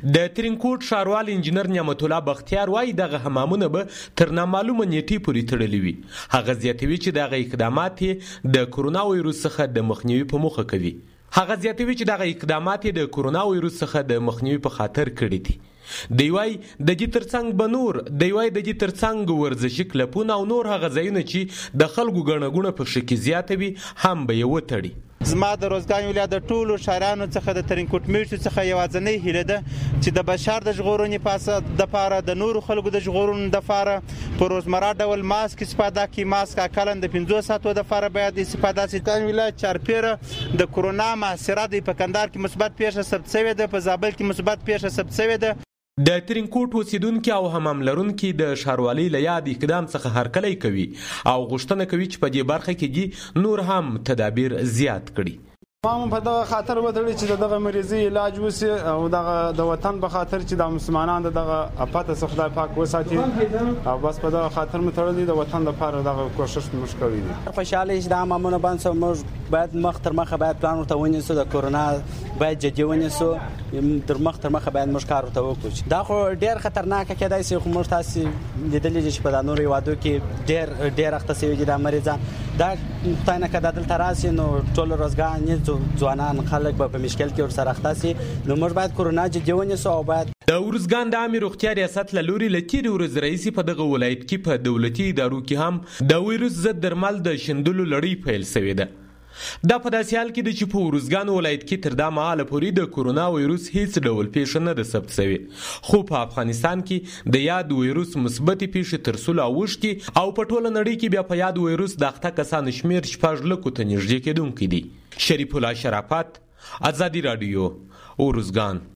د ترینکوټ ښاروال انجینر نعمت الله بختیار وایي دغه حمامونه به تر نامعلومه نیټې پورې تړلي وي. هغه زیاتوي چې دغه اقدامات یې د کرونا وایروس څخه د مخنیوي په موخه کوي. هغه زیاتوي چې دغه اقدامات یې د کرونا وایروس څخه د مخنیوي په خاطر کړي دي. دی وایي د دې ترڅنګ ورزشي کلبونه او نور هغه ځایونه چې د خلکو ګڼه ګوڼه په ښه کې زیاته وي هم به یې وتړي. زما د روزګان ولایت د ټولو ښاریانو څخه د ترینکوټ میشتو څخه یوازینۍ هیله ده چې د بشر د ژغورنې دپاره د نورو خلکو د ژغورنې دپاره په روزمره ډول ماسک استفاده کړي. ماسک اقلا د 15 ساعتو دپاره باید استفاده شي. روزګان ولایت چارپیره د کرونا محاصره دی. په کندهار کې مثبت پیښه ثبت شوې ده، په زابل کې مثبت پیښه ثبت شوې ده. د ترینکوټ اوسیدونکي او حمام لرونکي د ښاروالۍ له یاد اقدام څخه هرکلی کوي او غوښتنه کوي چې په دې برخه کې دي نور هم تدابیر زیات کړي. ما په دغه خاطر وتړي چې دغه مریضي علاج وسی او دغه د وطن په خاطر چې د مسلمانانو دغه افات څخه خدای پاک وساتي او بس په دغه خاطر متړلي د وطن لپاره دغه کوشش موږ کړی دي. خوشاله چې د عامونه باندې موږ باید مخ تر مخه باید پلان ورته ونیسو. د کرونا باید جدي ونیسو. تر مخ تر مخه باید موږ کار ورته وکړو. دا خو ډیر خطرناک کېدای شي. خو موږ تاسو لیدلې چې په نورو هیوادو کې ډیر اخته شوي دي د مریضان. دا خدای نه کړه دلته راشي نو ټول روزګان ځوانان خلک به په مشکل کې ورسره اخته شي. نو موږ باید کرونا جدي ونیسو او باید د ارزګان د عامې روغتیا ریاست له لوري له تېرې ورځې راهیسې په دغه ولایت کې په دولتي ادارو کې هم د ویروس ضد درمل د شیندلو لړۍ پیل شوې ده. دا په داسې حال کې ده چې په ارزګان ولایت کې تر دا مهاله پورې د کرونا ویروس هیڅ ډول پیښه نه ده ثبت شوې. خو په افغانستان کې د یاد ویروس مثبتې پیښې تر سلو اوښتې او په ټوله نړۍ کې بیا په یاد ویروس د اخته کسانو شمېر 6 لکو ته نږدې کېدونکی دی. شریف الله شرافت، ازادي راډیو، ارزګان.